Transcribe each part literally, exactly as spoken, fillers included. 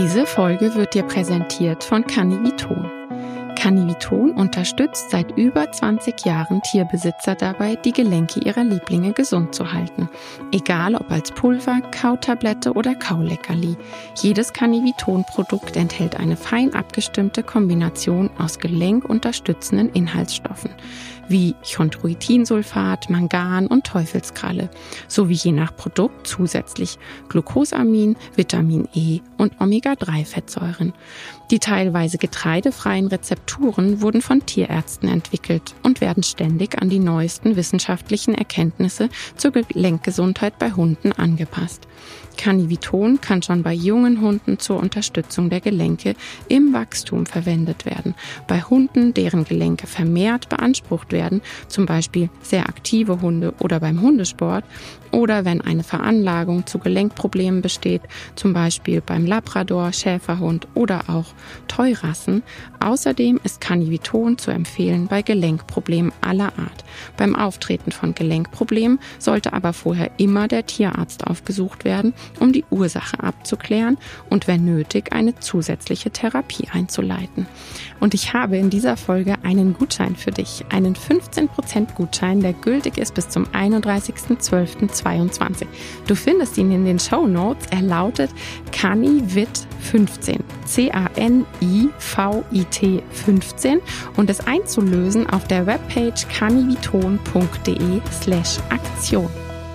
Diese Folge wird dir präsentiert von Canniviton. Canniviton unterstützt seit über zwanzig Jahren Tierbesitzer dabei, die Gelenke ihrer Lieblinge gesund zu halten. Egal ob als Pulver, Kautablette oder Kauleckerli. Jedes Canniviton-Produkt enthält eine fein abgestimmte Kombination aus gelenkunterstützenden Inhaltsstoffen, wie Chondroitinsulfat, Mangan und Teufelskralle, sowie je nach Produkt zusätzlich Glucosamin, Vitamin E und Omega drei Fettsäuren. Die teilweise getreidefreien Rezepturen wurden von Tierärzten entwickelt und werden ständig an die neuesten wissenschaftlichen Erkenntnisse zur Gelenkgesundheit bei Hunden angepasst. Canniviton kann schon bei jungen Hunden zur Unterstützung der Gelenke im Wachstum verwendet werden. Bei Hunden, deren Gelenke vermehrt beansprucht werden, zum Beispiel sehr aktive Hunde oder beim Hundesport, oder wenn eine Veranlagung zu Gelenkproblemen besteht, zum Beispiel beim Labrador, Schäferhund oder auch Toyrassen. Außerdem ist Canniviton zu empfehlen bei Gelenkproblemen aller Art. Beim Auftreten von Gelenkproblemen sollte aber vorher immer der Tierarzt aufgesucht werden, um die Ursache abzuklären und wenn nötig eine zusätzliche Therapie einzuleiten. Und ich habe in dieser Folge einen Gutschein für dich, einen fünfzehn Prozent Gutschein, der gültig ist bis zum einunddreißigsten zwölften zweiundzwanzig. Du findest ihn in den Shownotes. Er lautet CanniVit fünfzehn. C A N I V I T fünfzehn und es einzulösen auf der Webpage canniviton.de slash Aktion.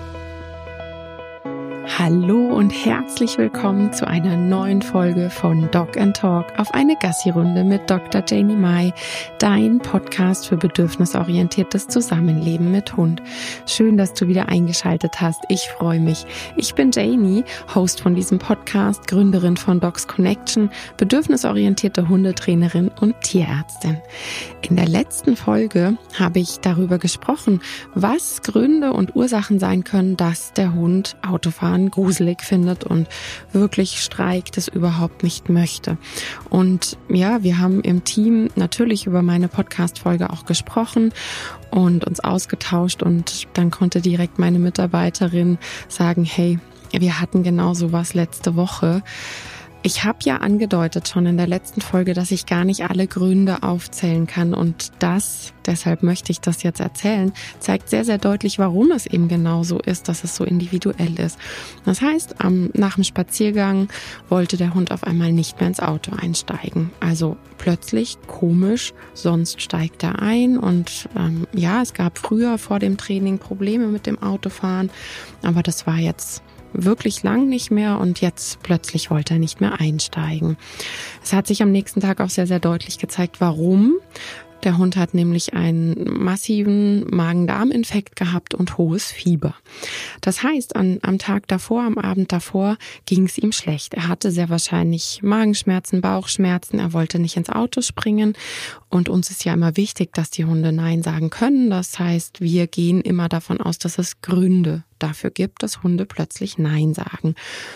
Hallo und herzlich willkommen zu einer neuen Folge von Dog and Talk auf eine Gassi-Runde mit Doktor Janie Mai, dein Podcast für bedürfnisorientiertes Zusammenleben mit Hund. Schön, dass du wieder eingeschaltet hast. Ich freue mich. Ich bin Janie, Host von diesem Podcast, Gründerin von Dogs Connection, bedürfnisorientierte Hundetrainerin und Tierärztin. In der letzten Folge habe ich darüber gesprochen, was Gründe und Ursachen sein können, dass der Hund Autofahren gruselig findet und wirklich streikt, es überhaupt nicht möchte. Und ja, wir haben im Team natürlich über meine Podcast-Folge auch gesprochen und uns ausgetauscht und dann konnte direkt meine Mitarbeiterin sagen, hey, wir hatten genau sowas letzte Woche. Ich habe ja angedeutet schon in der letzten Folge, dass ich gar nicht alle Gründe aufzählen kann und das, deshalb möchte ich das jetzt erzählen, zeigt sehr, sehr deutlich, warum es eben genau so ist, dass es so individuell ist. Das heißt, am, nach dem Spaziergang wollte der Hund auf einmal nicht mehr ins Auto einsteigen. Also plötzlich komisch, sonst steigt er ein und ähm, ja, es gab früher vor dem Training Probleme mit dem Autofahren, aber das war jetzt wirklich lang nicht mehr und jetzt plötzlich wollte er nicht mehr einsteigen. Es hat sich am nächsten Tag auch sehr, sehr deutlich gezeigt, warum. Der Hund hat nämlich einen massiven Magen-Darm-Infekt gehabt und hohes Fieber. Das heißt, an, am Tag davor, am Abend davor ging es ihm schlecht. Er hatte sehr wahrscheinlich Magenschmerzen, Bauchschmerzen. Er wollte nicht ins Auto springen. Und uns ist ja immer wichtig, dass die Hunde Nein sagen können. Das heißt, wir gehen immer davon aus, dass es Gründe dafür gibt, dass Hunde plötzlich Nein sagen.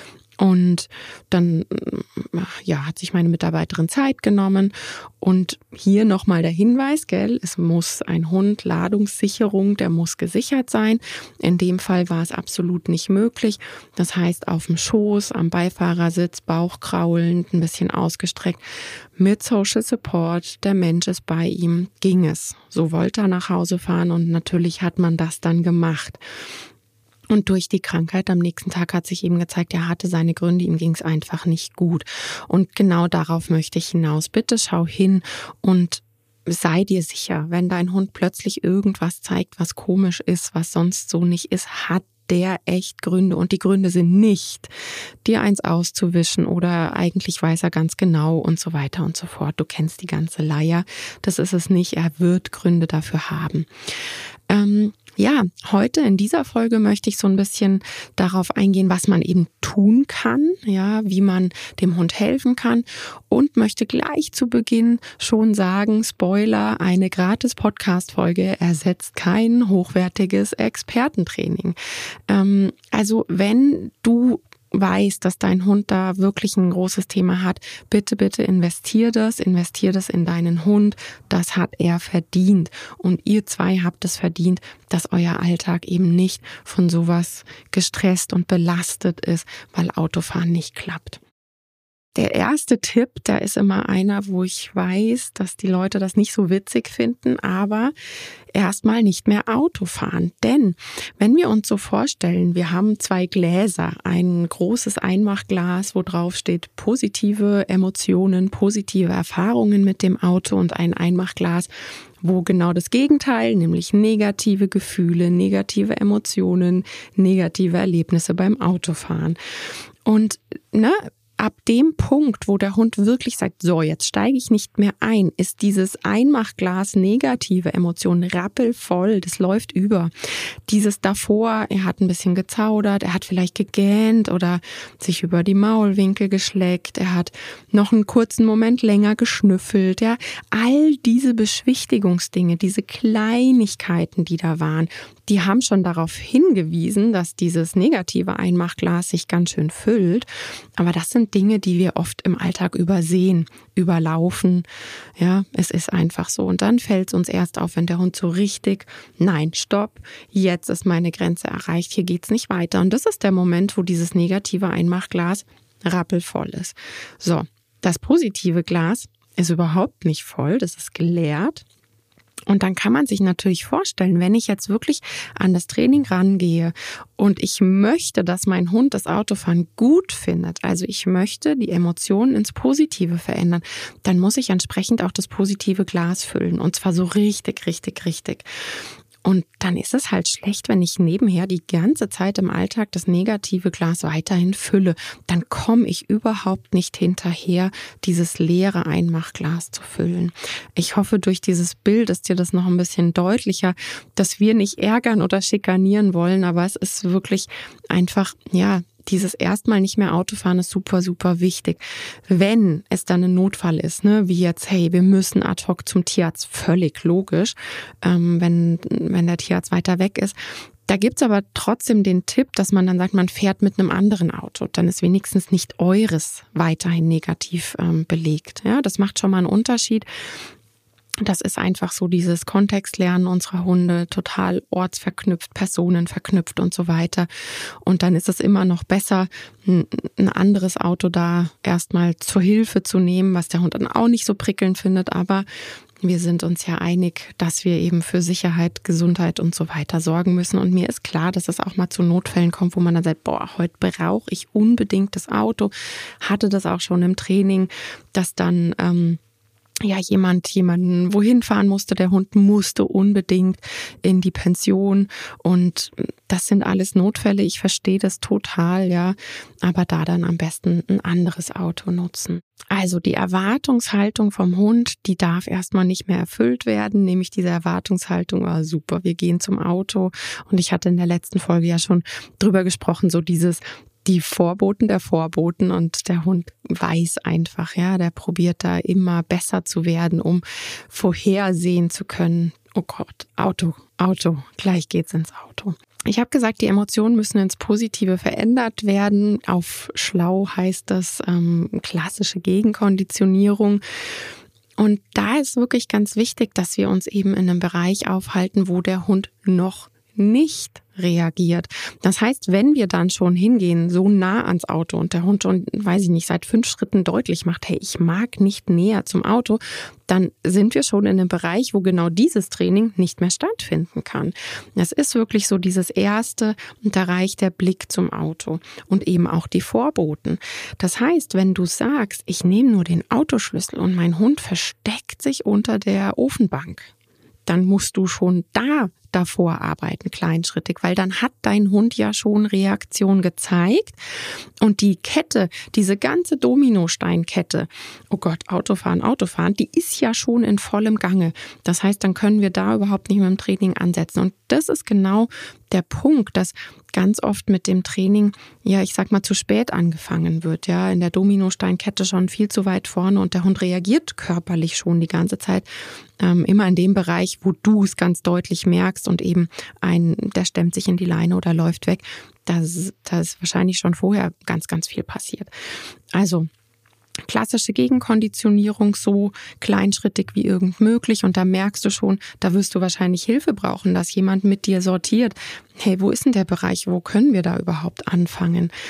Und dann ja, hat sich meine Mitarbeiterin Zeit genommen und hier nochmal der Hinweis, gell, es muss ein Hund, Ladungssicherung, der muss gesichert sein. In dem Fall war es absolut nicht möglich. Das heißt, auf dem Schoß, am Beifahrersitz, Bauch kraulend, ein bisschen ausgestreckt, mit Social Support, der Mensch ist bei ihm, ging es. So wollte er nach Hause fahren und natürlich hat man das dann gemacht. Und durch die Krankheit am nächsten Tag hat sich eben gezeigt, er hatte seine Gründe, ihm ging es einfach nicht gut. Und genau darauf möchte ich hinaus. Bitte schau hin und sei dir sicher, wenn dein Hund plötzlich irgendwas zeigt, was komisch ist, was sonst so nicht ist, hat der echt Gründe. Und die Gründe sind nicht, dir eins auszuwischen oder eigentlich weiß er ganz genau und so weiter und so fort. Du kennst die ganze Leier. Das ist es nicht. Er wird Gründe dafür haben. Ähm, Ja, heute in dieser Folge möchte ich so ein bisschen darauf eingehen, was man eben tun kann, ja, wie man dem Hund helfen kann und möchte gleich zu Beginn schon sagen, Spoiler, eine gratis Podcast-Folge ersetzt kein hochwertiges Expertentraining. Ähm, also wenn du weißt, dass dein Hund da wirklich ein großes Thema hat, bitte, bitte investier das, investier das in deinen Hund. Das hat er verdient. Und ihr zwei habt es verdient, dass euer Alltag eben nicht von sowas gestresst und belastet ist, weil Autofahren nicht klappt. Der erste Tipp, da ist immer einer, wo ich weiß, dass die Leute das nicht so witzig finden, aber erstmal nicht mehr Auto fahren. Denn wenn wir uns so vorstellen, wir haben zwei Gläser, ein großes Einmachglas, wo drauf steht positive Emotionen, positive Erfahrungen mit dem Auto und ein Einmachglas, wo genau das Gegenteil, nämlich negative Gefühle, negative Emotionen, negative Erlebnisse beim Autofahren. Und ne, ab dem Punkt, wo der Hund wirklich sagt, so, jetzt steige ich nicht mehr ein, ist dieses Einmachglas negative Emotionen rappelvoll, das läuft über. Dieses davor, er hat ein bisschen gezaudert, er hat vielleicht gegähnt oder sich über die Maulwinkel geschleckt, er hat noch einen kurzen Moment länger geschnüffelt, ja. All diese Beschwichtigungsdinge, diese Kleinigkeiten, die da waren, die haben schon darauf hingewiesen, dass dieses negative Einmachglas sich ganz schön füllt. Aber das sind Dinge, die wir oft im Alltag übersehen, überlaufen. Ja, es ist einfach so. Und dann fällt es uns erst auf, wenn der Hund so richtig, nein, stopp, jetzt ist meine Grenze erreicht, hier geht's nicht weiter. Und das ist der Moment, wo dieses negative Einmachglas rappelvoll ist. So, das positive Glas ist überhaupt nicht voll, das ist geleert. Und dann kann man sich natürlich vorstellen, wenn ich jetzt wirklich an das Training rangehe und ich möchte, dass mein Hund das Autofahren gut findet, also ich möchte die Emotionen ins Positive verändern, dann muss ich entsprechend auch das positive Glas füllen. Und zwar so richtig, richtig, richtig. Und dann ist es halt schlecht, wenn ich nebenher die ganze Zeit im Alltag das negative Glas weiterhin fülle. Dann komme ich überhaupt nicht hinterher, dieses leere Einmachglas zu füllen. Ich hoffe, durch dieses Bild ist dir das noch ein bisschen deutlicher, dass wir nicht ärgern oder schikanieren wollen, aber es ist wirklich einfach, ja, dieses erstmal nicht mehr Autofahren ist super, super wichtig. Wenn es dann ein Notfall ist, ne, wie jetzt, hey, wir müssen ad hoc zum Tierarzt, völlig logisch, ähm, wenn, wenn der Tierarzt weiter weg ist. Da gibt's aber trotzdem den Tipp, dass man dann sagt, man fährt mit einem anderen Auto. Dann ist wenigstens nicht eures weiterhin negativ ähm, belegt. Ja, das macht schon mal einen Unterschied. Das ist einfach so dieses Kontextlernen unserer Hunde, total ortsverknüpft, personenverknüpft und so weiter. Und dann ist es immer noch besser, ein anderes Auto da erstmal zur Hilfe zu nehmen, was der Hund dann auch nicht so prickelnd findet. Aber wir sind uns ja einig, dass wir eben für Sicherheit, Gesundheit und so weiter sorgen müssen. Und mir ist klar, dass es auch mal zu Notfällen kommt, wo man dann sagt, boah, heute brauche ich unbedingt das Auto. Hatte das auch schon im Training, dass dann ähm, ja jemand jemanden wohin fahren musste, der Hund musste unbedingt in die Pension und das sind alles Notfälle, ich verstehe das total, ja, aber da dann am besten ein anderes Auto nutzen. Also die Erwartungshaltung vom Hund, die darf erstmal nicht mehr erfüllt werden, nämlich diese Erwartungshaltung, oh super, wir gehen zum Auto und ich hatte in der letzten Folge ja schon drüber gesprochen, so dieses die Vorboten der Vorboten und der Hund weiß einfach, ja, der probiert da immer besser zu werden, um vorhersehen zu können, oh Gott, Auto, Auto, gleich geht's ins Auto. Ich habe gesagt, die Emotionen müssen ins Positive verändert werden. Auf schlau heißt das ähm, klassische Gegenkonditionierung. Und da ist wirklich ganz wichtig, dass wir uns eben in einem Bereich aufhalten, wo der Hund noch nicht reagiert. Das heißt, wenn wir dann schon hingehen, so nah ans Auto und der Hund schon, weiß ich nicht, seit fünf Schritten deutlich macht, hey, ich mag nicht näher zum Auto, dann sind wir schon in einem Bereich, wo genau dieses Training nicht mehr stattfinden kann. Es ist wirklich so dieses Erste und da reicht der Blick zum Auto und eben auch die Vorboten. Das heißt, wenn du sagst, ich nehme nur den Autoschlüssel und mein Hund versteckt sich unter der Ofenbank, dann musst du schon da davor arbeiten, kleinschrittig, weil dann hat dein Hund ja schon Reaktion gezeigt und die Kette, diese ganze Dominosteinkette, oh Gott, Autofahren, Autofahren, die ist ja schon in vollem Gange. Das heißt, dann können wir da überhaupt nicht mit dem Training ansetzen und das ist genau der Punkt, dass ganz oft mit dem Training, ja, ich sag mal, zu spät angefangen wird, ja, in der Dominosteinkette schon viel zu weit vorne und der Hund reagiert körperlich schon die ganze Zeit, ähm, immer in dem Bereich, wo du es ganz deutlich merkst und eben ein, der stemmt sich in die Leine oder läuft weg, da ist, da ist wahrscheinlich schon vorher ganz, ganz viel passiert. Also, klassische Gegenkonditionierung, so kleinschrittig wie irgend möglich. Und da merkst du schon, da wirst du wahrscheinlich Hilfe brauchen, dass jemand mit dir sortiert. Hey, wo ist denn der Bereich? Wo können wir da überhaupt anfangen?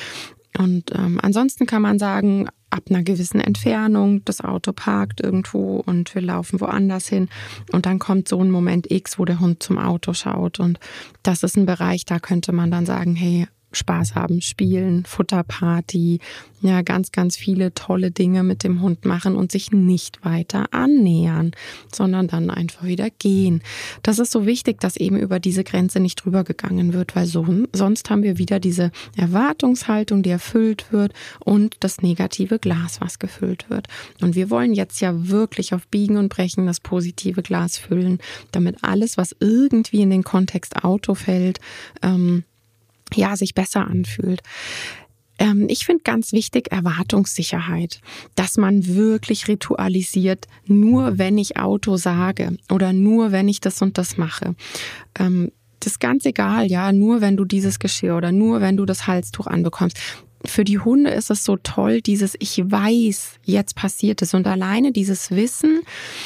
Und ähm, ansonsten kann man sagen, ab einer gewissen Entfernung, das Auto parkt irgendwo und wir laufen woanders hin und dann kommt so ein Moment X, wo der Hund zum Auto schaut und das ist ein Bereich, da könnte man dann sagen, hey, Spaß haben, spielen, Futterparty, ja, ganz, ganz viele tolle Dinge mit dem Hund machen und sich nicht weiter annähern, sondern dann einfach wieder gehen. Das ist so wichtig, dass eben über diese Grenze nicht drüber gegangen wird, weil so, sonst haben wir wieder diese Erwartungshaltung, die erfüllt wird und das negative Glas, was gefüllt wird. Und wir wollen jetzt ja wirklich auf Biegen und Brechen das positive Glas füllen, damit alles, was irgendwie in den Kontext Auto fällt, ähm, ja, sich besser anfühlt. Ähm, ich finde ganz wichtig Erwartungssicherheit, dass man wirklich ritualisiert, nur wenn ich Auto sage oder nur wenn ich das und das mache. Ähm, das ist ganz egal, ja, nur wenn du dieses Geschirr oder nur wenn du das Halstuch anbekommst. Für die Hunde ist es so toll, dieses ich weiß, jetzt passiert es und alleine dieses Wissen,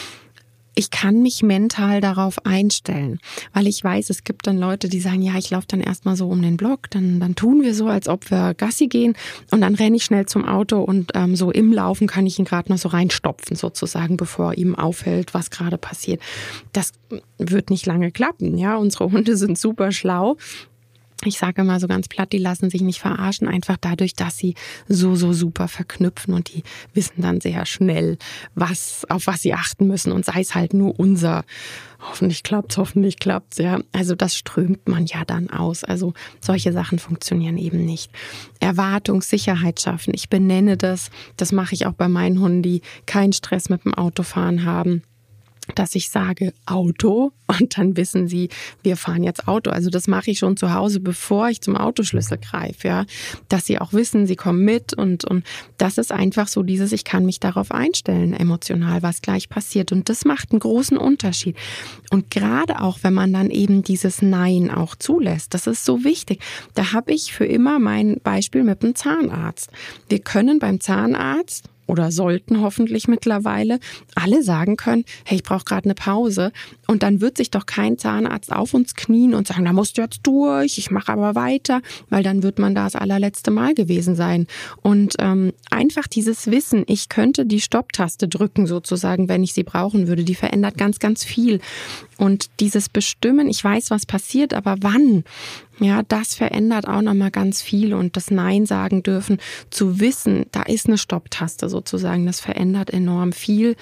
ich kann mich mental darauf einstellen, weil ich weiß, es gibt dann Leute, die sagen, ja, ich laufe dann erstmal so um den Block, dann, dann tun wir so, als ob wir Gassi gehen und dann renne ich schnell zum Auto und ähm, so im Laufen kann ich ihn gerade noch so reinstopfen sozusagen, bevor ihm auffällt, was gerade passiert. Das wird nicht lange klappen, ja, unsere Hunde sind super schlau. Ich sage immer so ganz platt, die lassen sich nicht verarschen, einfach dadurch, dass sie so, so super verknüpfen und die wissen dann sehr schnell, was, auf was sie achten müssen und sei es halt nur unser, hoffentlich klappt's, hoffentlich klappt's, ja. Also das strömt man ja dann aus. Also solche Sachen funktionieren eben nicht. Erwartungssicherheit schaffen, ich benenne das, das mache ich auch bei meinen Hunden, die keinen Stress mit dem Autofahren haben, dass ich sage Auto und dann wissen sie, wir fahren jetzt Auto. Also das mache ich schon zu Hause, bevor ich zum Autoschlüssel greife, ja, dass sie auch wissen, sie kommen mit und und das ist einfach so dieses, ich kann mich darauf einstellen, emotional, was gleich passiert und das macht einen großen Unterschied. Und gerade auch, wenn man dann eben dieses Nein auch zulässt, das ist so wichtig. Da habe ich für immer mein Beispiel mit dem Zahnarzt. Wir können beim Zahnarzt oder sollten hoffentlich mittlerweile alle sagen können, hey, ich brauche gerade eine Pause. Und dann wird sich doch kein Zahnarzt auf uns knien und sagen, da musst du jetzt durch, ich mache aber weiter, weil dann wird man da das allerletzte Mal gewesen sein. Und ähm, einfach dieses Wissen, ich könnte die Stopptaste drücken sozusagen, wenn ich sie brauchen würde, die verändert ganz, ganz viel. Und dieses Bestimmen, ich weiß, was passiert, aber wann? Ja, das verändert auch nochmal ganz viel und das Nein sagen dürfen, zu wissen, da ist eine Stopptaste sozusagen, das verändert enorm viel.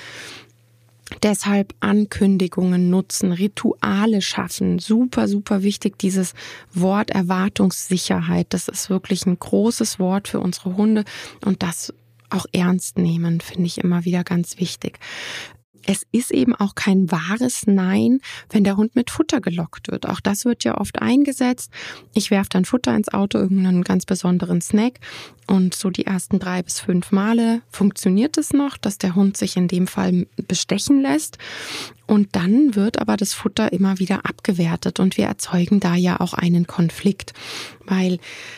Deshalb Ankündigungen nutzen, Rituale schaffen, super, super wichtig, dieses Wort Erwartungssicherheit, das ist wirklich ein großes Wort für unsere Hunde und das auch ernst nehmen, finde ich immer wieder ganz wichtig. Es ist eben auch kein wahres Nein, wenn der Hund mit Futter gelockt wird. Auch das wird ja oft eingesetzt. Ich werfe dann Futter ins Auto, irgendeinen ganz besonderen Snack. Und so die ersten drei bis fünf Male funktioniert es noch, dass der Hund sich in dem Fall bestechen lässt. Und dann wird aber das Futter immer wieder abgewertet. Und wir erzeugen da ja auch einen Konflikt. Weil,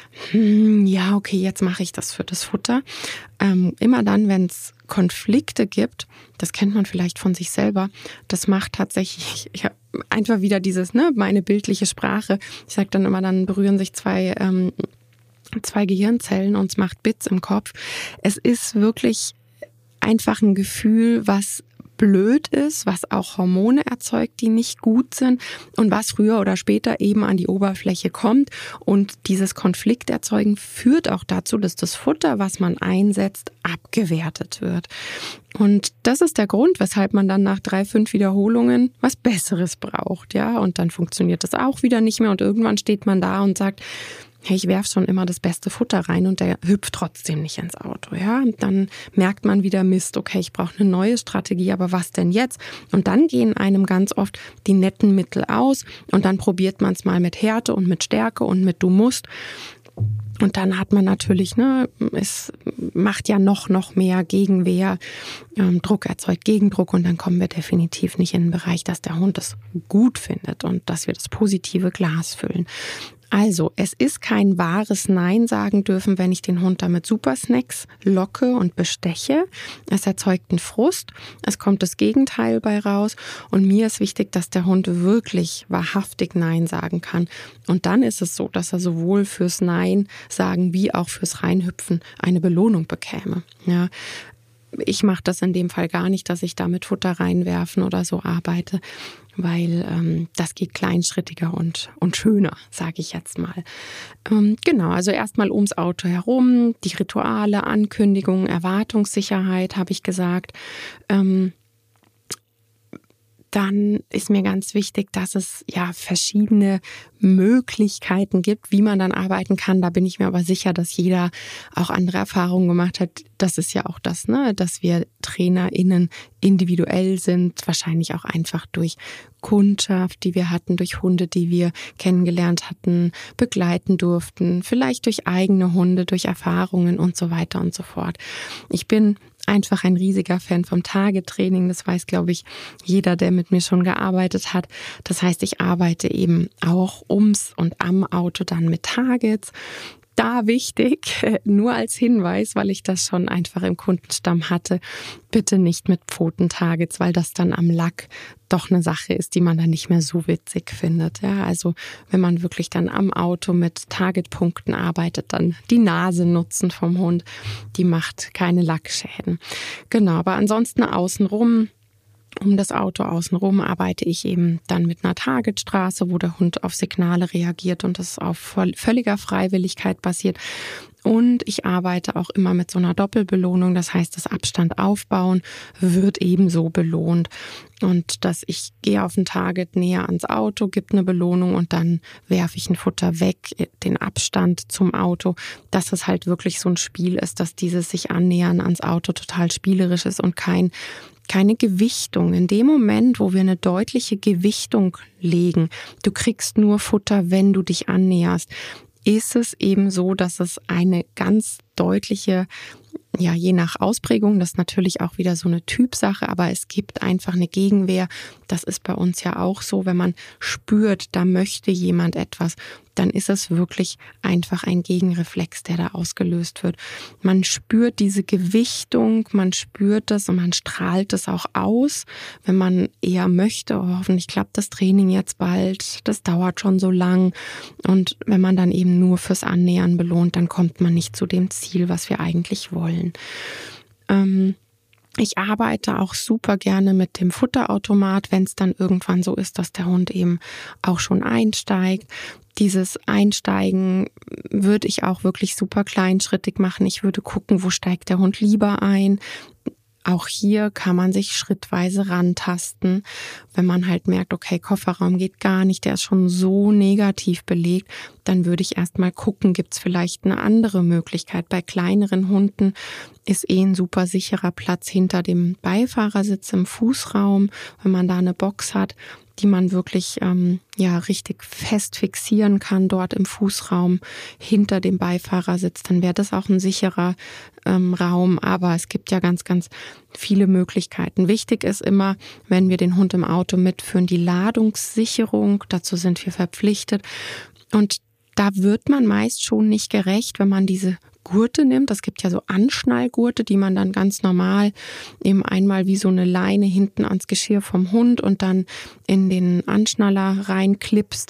hm, ja, okay, jetzt mache ich das für das Futter. Ähm, immer dann, wenn es Konflikte gibt, das kennt man vielleicht von sich selber, das macht tatsächlich ja, einfach wieder dieses, ne, meine bildliche Sprache. Ich sage dann immer, dann berühren sich zwei, ähm, zwei Gehirnzellen und es macht Bits im Kopf. Es ist wirklich einfach ein Gefühl, was blöd ist, was auch Hormone erzeugt, die nicht gut sind und was früher oder später eben an die Oberfläche kommt. Und dieses Konflikterzeugen führt auch dazu, dass das Futter, was man einsetzt, abgewertet wird. Und das ist der Grund, weshalb man dann nach drei, fünf Wiederholungen was Besseres braucht, ja. Und dann funktioniert das auch wieder nicht mehr und irgendwann steht man da und sagt, hey, ich werfe schon immer das beste Futter rein und der hüpft trotzdem nicht ins Auto, ja. Und dann merkt man wieder, Mist, okay, ich brauche eine neue Strategie, aber was denn jetzt? Und dann gehen einem ganz oft die netten Mittel aus und dann probiert man es mal mit Härte und mit Stärke und mit du musst. Und dann hat man natürlich, ne, es macht ja noch, noch mehr Gegenwehr, ähm, Druck erzeugt Gegendruck und dann kommen wir definitiv nicht in den Bereich, dass der Hund es gut findet und dass wir das positive Glas füllen. Also, es ist kein wahres Nein sagen dürfen, wenn ich den Hund damit Supersnacks locke und besteche. Es erzeugt einen Frust, es kommt das Gegenteil bei raus und mir ist wichtig, dass der Hund wirklich wahrhaftig Nein sagen kann. Und dann ist es so, dass er sowohl fürs Nein sagen wie auch fürs Reinhüpfen eine Belohnung bekäme. Ja. Ich mache das in dem Fall gar nicht, dass ich da mit Futter reinwerfen oder so arbeite, weil ähm, das geht kleinschrittiger und, und schöner, sage ich jetzt mal. Ähm, genau, also erstmal ums Auto herum, die Rituale, Ankündigungen, Erwartungssicherheit, habe ich gesagt. Ähm, Dann ist mir ganz wichtig, dass es ja verschiedene Möglichkeiten gibt, wie man dann arbeiten kann. Da bin ich mir aber sicher, dass jeder auch andere Erfahrungen gemacht hat. Das ist ja auch das, ne, dass wir TrainerInnen individuell sind, wahrscheinlich auch einfach durch Kundschaft, die wir hatten, durch Hunde, die wir kennengelernt hatten, begleiten durften, vielleicht durch eigene Hunde, durch Erfahrungen und so weiter und so fort. Ich bin einfach ein riesiger Fan vom Target-Training. Das weiß, glaube ich, jeder, der mit mir schon gearbeitet hat. Das heißt, ich arbeite eben auch ums und am Auto dann mit Targets. Da wichtig, nur als Hinweis, weil ich das schon einfach im Kundenstamm hatte, bitte nicht mit Pfoten-Targets, weil das dann am Lack doch eine Sache ist, die man dann nicht mehr so witzig findet. Ja, also wenn man wirklich dann am Auto mit Targetpunkten arbeitet, dann die Nase nutzen vom Hund, die macht keine Lackschäden. Genau, aber ansonsten außenrum, um das Auto außenrum arbeite ich eben dann mit einer Targetstraße, wo der Hund auf Signale reagiert und das auf völliger Freiwilligkeit basiert. Und ich arbeite auch immer mit so einer Doppelbelohnung, das heißt, das Abstand aufbauen wird ebenso belohnt. Und dass ich gehe auf ein Target näher ans Auto, gibt eine Belohnung und dann werfe ich ein Futter weg, den Abstand zum Auto, dass es halt wirklich so ein Spiel ist, dass dieses sich annähern ans Auto total spielerisch ist und kein keine Gewichtung. In dem Moment, wo wir eine deutliche Gewichtung legen, du kriegst nur Futter, wenn du dich annäherst, ist es eben so, dass es eine ganz deutliche, ja, je nach Ausprägung, das ist natürlich auch wieder so eine Typsache, aber es gibt einfach eine Gegenwehr. Das ist bei uns ja auch so, wenn man spürt, da möchte jemand etwas, dann ist es wirklich einfach ein Gegenreflex, der da ausgelöst wird. Man spürt diese Gewichtung, man spürt das und man strahlt es auch aus, wenn man eher möchte, oh, hoffentlich klappt das Training jetzt bald, das dauert schon so lang. Und wenn man dann eben nur fürs Annähern belohnt, dann kommt man nicht zu dem Ziel, was wir eigentlich wollen. Ähm, Ich arbeite auch super gerne mit dem Futterautomat, wenn es dann irgendwann so ist, dass der Hund eben auch schon einsteigt. Dieses Einsteigen würde ich auch wirklich super kleinschrittig machen. Ich würde gucken, wo steigt der Hund lieber ein. Auch hier kann man sich schrittweise rantasten, wenn man halt merkt, okay, Kofferraum geht gar nicht, der ist schon so negativ belegt, dann würde ich erstmal gucken, gibt es vielleicht eine andere Möglichkeit. Bei kleineren Hunden ist eh ein super sicherer Platz hinter dem Beifahrersitz im Fußraum, wenn man da eine Box hat, die man wirklich ähm, ja richtig fest fixieren kann dort im Fußraum hinter dem Beifahrersitz, dann wäre das auch ein sicherer ähm, Raum. Aber es gibt ja ganz, ganz viele Möglichkeiten. Wichtig ist immer, wenn wir den Hund im Auto mitführen, die Ladungssicherung. Dazu sind wir verpflichtet. Und da wird man meist schon nicht gerecht, wenn man diese Gurte nimmt. Es gibt ja so Anschnallgurte, die man dann ganz normal eben einmal wie so eine Leine hinten ans Geschirr vom Hund und dann in den Anschnaller reinklipst.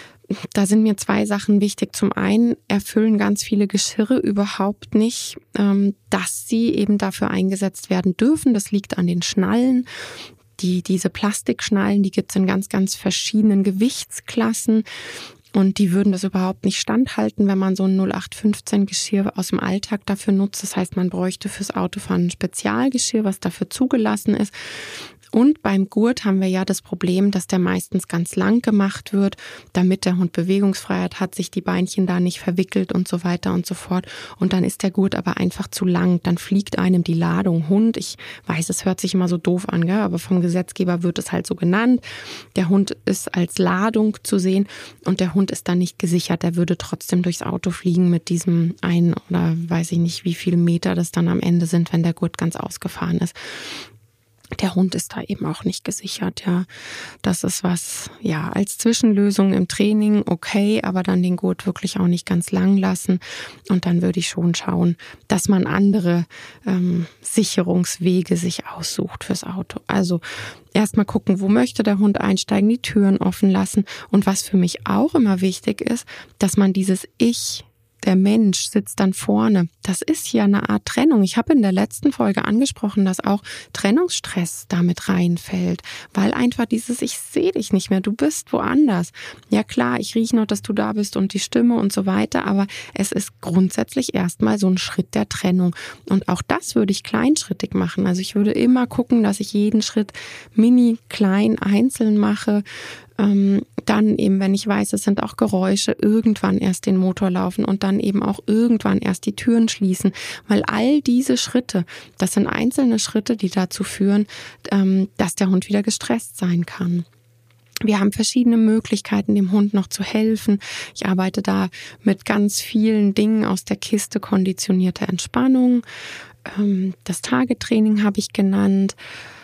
Da sind mir zwei Sachen wichtig. Zum einen erfüllen ganz viele Geschirre überhaupt nicht, dass sie eben dafür eingesetzt werden dürfen. Das liegt an den Schnallen. Die, diese Plastikschnallen, die gibt es in ganz, ganz verschiedenen Gewichtsklassen. Und die würden das überhaupt nicht standhalten, wenn man so ein null acht fünfzehn Geschirr aus dem Alltag dafür nutzt. Das heißt, man bräuchte fürs Autofahren ein Spezialgeschirr, was dafür zugelassen ist. Und beim Gurt haben wir ja das Problem, dass der meistens ganz lang gemacht wird, damit der Hund Bewegungsfreiheit hat, sich die Beinchen da nicht verwickelt und so weiter und so fort. Und dann ist der Gurt aber einfach zu lang. Dann fliegt einem die Ladung Hund. Ich weiß, es hört sich immer so doof an, gell? Aber vom Gesetzgeber wird es halt so genannt. Der Hund ist als Ladung zu sehen und der Hund ist dann nicht gesichert. Der würde trotzdem durchs Auto fliegen mit diesem ein oder weiß ich nicht, wie viele Meter das dann am Ende sind, wenn der Gurt ganz ausgefahren ist. der Hund ist da eben auch nicht gesichert, ja. Das ist was, ja, als Zwischenlösung im Training okay, aber dann den Gurt wirklich auch nicht ganz lang lassen. Und dann würde ich schon schauen, dass man andere ähm, Sicherungswege sich aussucht fürs Auto. Also erstmal gucken, wo möchte der Hund einsteigen, die Türen offen lassen. Und was für mich auch immer wichtig ist, dass man dieses Ich, der Mensch sitzt dann vorne. Das ist ja eine Art Trennung. Ich habe in der letzten Folge angesprochen, dass auch Trennungsstress damit reinfällt, weil einfach dieses ich sehe dich nicht mehr, du bist woanders. Ja klar, ich rieche noch, dass du da bist und die Stimme und so weiter, aber es ist grundsätzlich erstmal so ein Schritt der Trennung. Und auch das würde ich kleinschrittig machen. Also ich würde immer gucken, dass ich jeden Schritt mini klein einzeln mache. Ähm, dann eben, wenn ich weiß, es sind auch Geräusche, irgendwann erst den Motor laufen und dann eben auch irgendwann erst die Türen schließen, weil all diese Schritte, das sind einzelne Schritte, die dazu führen, ähm, dass der Hund wieder gestresst sein kann. Wir haben verschiedene Möglichkeiten, dem Hund noch zu helfen. Ich arbeite da mit ganz vielen Dingen aus der Kiste konditionierte Entspannung. Ähm, das Tagetraining habe ich genannt.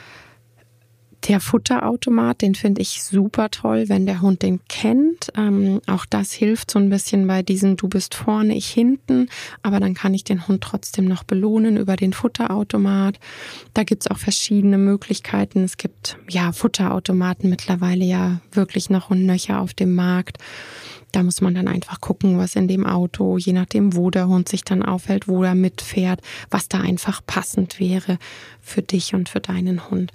Der Futterautomat, den finde ich super toll, wenn der Hund den kennt. Ähm, auch das hilft so ein bisschen bei diesen du bist vorne, ich hinten. Aber dann kann ich den Hund trotzdem noch belohnen über den Futterautomat. Da gibt's auch verschiedene Möglichkeiten. Es gibt ja Futterautomaten mittlerweile ja wirklich noch und nöcher auf dem Markt. Da muss man dann einfach gucken, was in dem Auto, je nachdem, wo der Hund sich dann aufhält, wo er mitfährt, was da einfach passend wäre für dich und für deinen Hund.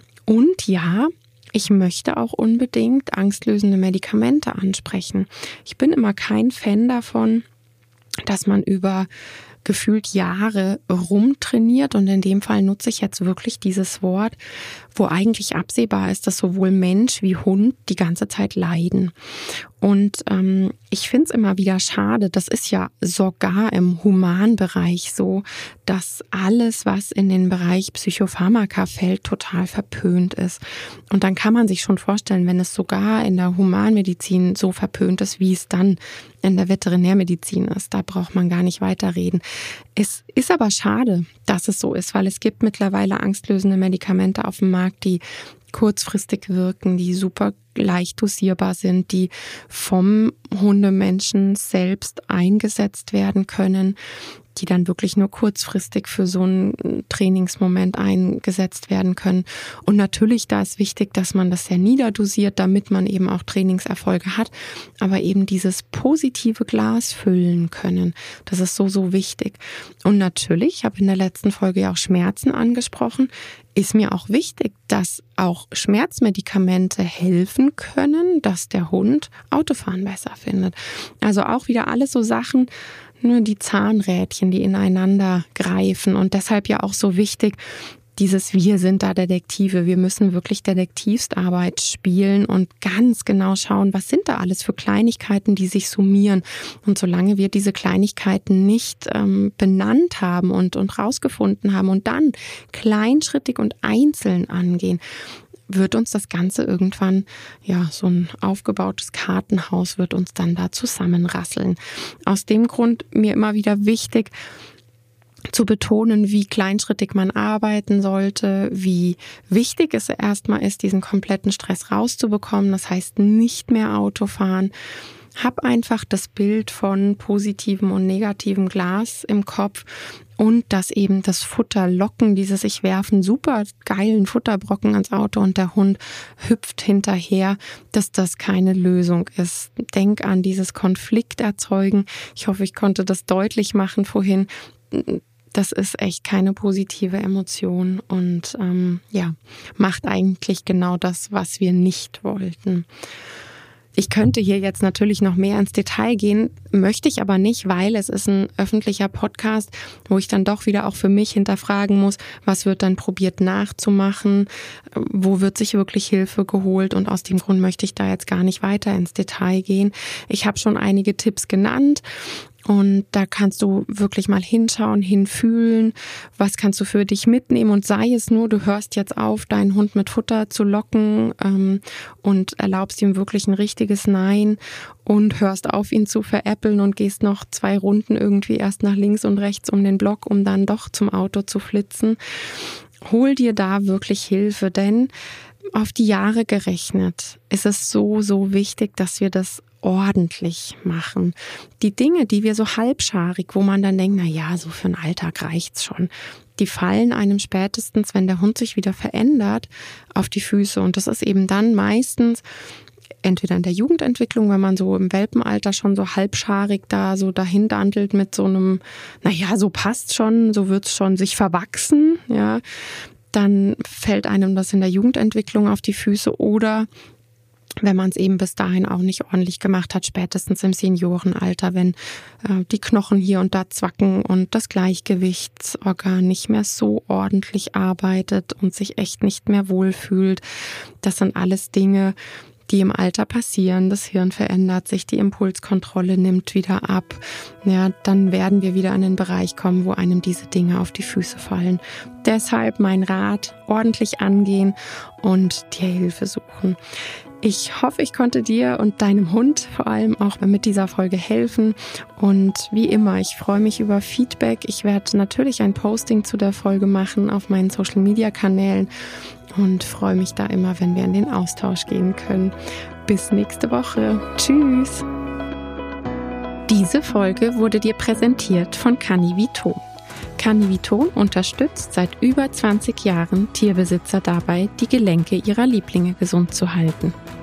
Und ja, ich möchte auch unbedingt angstlösende Medikamente ansprechen. Ich bin immer kein Fan davon, dass man über gefühlt Jahre rumtrainiert und in dem Fall nutze ich jetzt wirklich dieses Wort, wo eigentlich absehbar ist, dass sowohl Mensch wie Hund die ganze Zeit leiden. Und ähm, ich finde es immer wieder schade, das ist ja sogar im Humanbereich so, dass alles, was in den Bereich Psychopharmaka fällt, total verpönt ist. Und dann kann man sich schon vorstellen, wenn es sogar in der Humanmedizin so verpönt ist, wie es dann in der Veterinärmedizin ist. Da braucht man gar nicht weiterreden. Es ist aber schade, dass es so ist, weil es gibt mittlerweile angstlösende Medikamente auf dem Markt, die kurzfristig wirken, die super leicht dosierbar sind, die vom Hundemenschen selbst eingesetzt werden können, die dann wirklich nur kurzfristig für so einen Trainingsmoment eingesetzt werden können. Und natürlich, da ist wichtig, dass man das sehr niederdosiert, damit man eben auch Trainingserfolge hat, aber eben dieses positive Glas füllen können, das ist so, so wichtig. Und natürlich, ich habe in der letzten Folge ja auch Schmerzen angesprochen, ist mir auch wichtig, dass auch Schmerzmedikamente helfen können, dass der Hund Autofahren besser findet. Also auch wieder alles so Sachen, nur die Zahnrädchen, die ineinander greifen und deshalb ja auch so wichtig, dieses wir sind da Detektive, wir müssen wirklich Detektivsarbeit spielen und ganz genau schauen, was sind da alles für Kleinigkeiten, die sich summieren. Und solange wir diese Kleinigkeiten nicht ähm, benannt haben und, und rausgefunden haben und dann kleinschrittig und einzeln angehen, wird uns das Ganze irgendwann, ja, so ein aufgebautes Kartenhaus wird uns dann da zusammenrasseln. Aus dem Grund mir immer wieder wichtig, zu betonen, wie kleinschrittig man arbeiten sollte, wie wichtig es erstmal ist, diesen kompletten Stress rauszubekommen. Das heißt, nicht mehr Auto fahren. Hab einfach das Bild von positivem und negativem Glas im Kopf und dass eben das Futter locken, dieses ich werfen super geilen Futterbrocken ans Auto und der Hund hüpft hinterher, dass das keine Lösung ist. Denk an dieses Konflikt erzeugen. Ich hoffe, ich konnte das deutlich machen vorhin. Das ist echt keine positive Emotion und ähm, ja, macht eigentlich genau das, was wir nicht wollten. Ich könnte hier jetzt natürlich noch mehr ins Detail gehen, möchte ich aber nicht, weil es ist ein öffentlicher Podcast, wo ich dann doch wieder auch für mich hinterfragen muss, was wird dann probiert nachzumachen, wo wird sich wirklich Hilfe geholt und aus dem Grund möchte ich da jetzt gar nicht weiter ins Detail gehen. Ich habe schon einige Tipps genannt. Und da kannst du wirklich mal hinschauen, hinfühlen, was kannst du für dich mitnehmen und sei es nur, du hörst jetzt auf, deinen Hund mit Futter zu locken ähm, und erlaubst ihm wirklich ein richtiges Nein und hörst auf, ihn zu veräppeln und gehst noch zwei Runden irgendwie erst nach links und rechts um den Block, um dann doch zum Auto zu flitzen. hol dir da wirklich Hilfe, denn auf die Jahre gerechnet ist es so, so wichtig, dass wir das ordentlich machen. Die Dinge, die wir so halbscharig, wo man dann denkt, na ja, so für den Alltag reicht's schon, die fallen einem spätestens, wenn der Hund sich wieder verändert, auf die Füße. Und das ist eben dann meistens entweder in der Jugendentwicklung, wenn man so im Welpenalter schon so halbscharig da so dahin dandelt mit so einem, naja, so passt schon, so wird's schon sich verwachsen, ja, dann fällt einem das in der Jugendentwicklung auf die Füße oder wenn man es eben bis dahin auch nicht ordentlich gemacht hat, spätestens im Seniorenalter, wenn äh, die Knochen hier und da zwacken und das Gleichgewichtsorgan nicht mehr so ordentlich arbeitet und sich echt nicht mehr wohlfühlt. Das sind alles Dinge, die im Alter passieren. Das Hirn verändert sich, die Impulskontrolle nimmt wieder ab. Ja, dann werden wir wieder an den Bereich kommen, wo einem diese Dinge auf die Füße fallen. Deshalb mein Rat, ordentlich angehen und dir Hilfe suchen. Ich hoffe, ich konnte dir und deinem Hund vor allem auch mit dieser Folge helfen. Und wie immer, ich freue mich über Feedback. Ich werde natürlich ein Posting zu der Folge machen auf meinen Social-Media-Kanälen und freue mich da immer, wenn wir in den Austausch gehen können. Bis nächste Woche. Tschüss! Diese Folge wurde dir präsentiert von Canivito. Canivito unterstützt seit über zwanzig Jahren Tierbesitzer dabei, die Gelenke ihrer Lieblinge gesund zu halten.